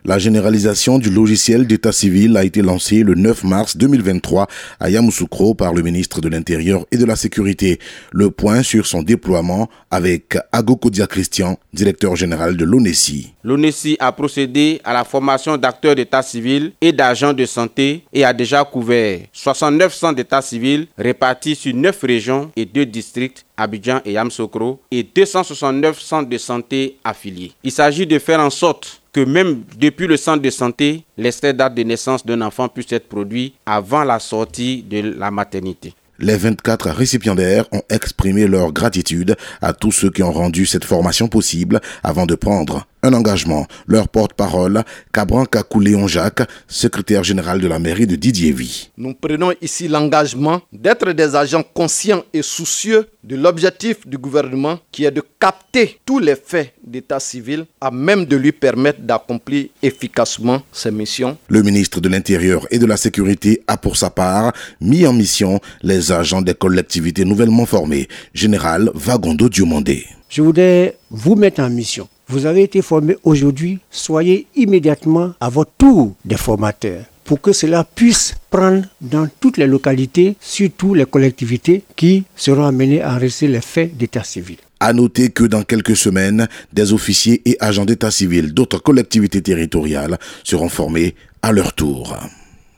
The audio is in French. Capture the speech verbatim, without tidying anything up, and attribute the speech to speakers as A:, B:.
A: La généralisation du logiciel d'état civil a été lancée le neuf mars deux mille vingt-trois à Yamoussoukro par le ministre de l'Intérieur et de la Sécurité. Le point sur son déploiement avec Agokodia Christian, directeur général de l'ONESI.
B: L'ONESI a procédé à la formation d'acteurs d'état civil et d'agents de santé et a déjà couvert soixante-neuf centres d'état civil répartis sur neuf régions et deux districts, Abidjan et Yamoussoukro, et deux cent soixante-neuf centres de santé affiliés. Il s'agit de faire en sorte que même depuis le centre de santé, l'extrait date de naissance d'un enfant puisse être produit avant la sortie de la maternité.
A: Les vingt-quatre récipiendaires ont exprimé leur gratitude à tous ceux qui ont rendu cette formation possible avant de prendre un engagement. Leur porte-parole, Cabran Kakou Jacques, secrétaire général de la mairie de Didiévi.
C: Nous prenons ici l'engagement d'être des agents conscients et soucieux de l'objectif du gouvernement qui est de capter tous les faits d'état civil à même de lui permettre d'accomplir efficacement ses missions.
A: Le ministre de l'Intérieur et de la Sécurité a pour sa part mis en mission les agents des collectivités nouvellement formés. Général Vagondo Diomandé.
D: Je voudrais vous mettre en mission. Vous avez été formé aujourd'hui, soyez immédiatement à votre tour des formateurs pour que cela puisse prendre dans toutes les localités, surtout les collectivités qui seront amenées à enregistrer les faits d'état civil.
A: À noter que dans quelques semaines, des officiers et agents d'état civil d'autres collectivités territoriales seront formés à leur tour.